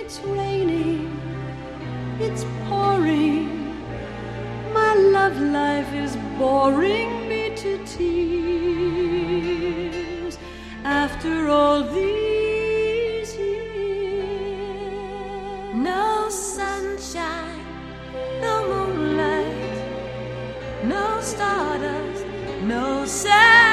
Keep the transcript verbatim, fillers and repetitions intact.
It's raining, it's pouring. My love life is boring me to tears. After all these years, no sunshine, no moonlight, no stardust, no sad.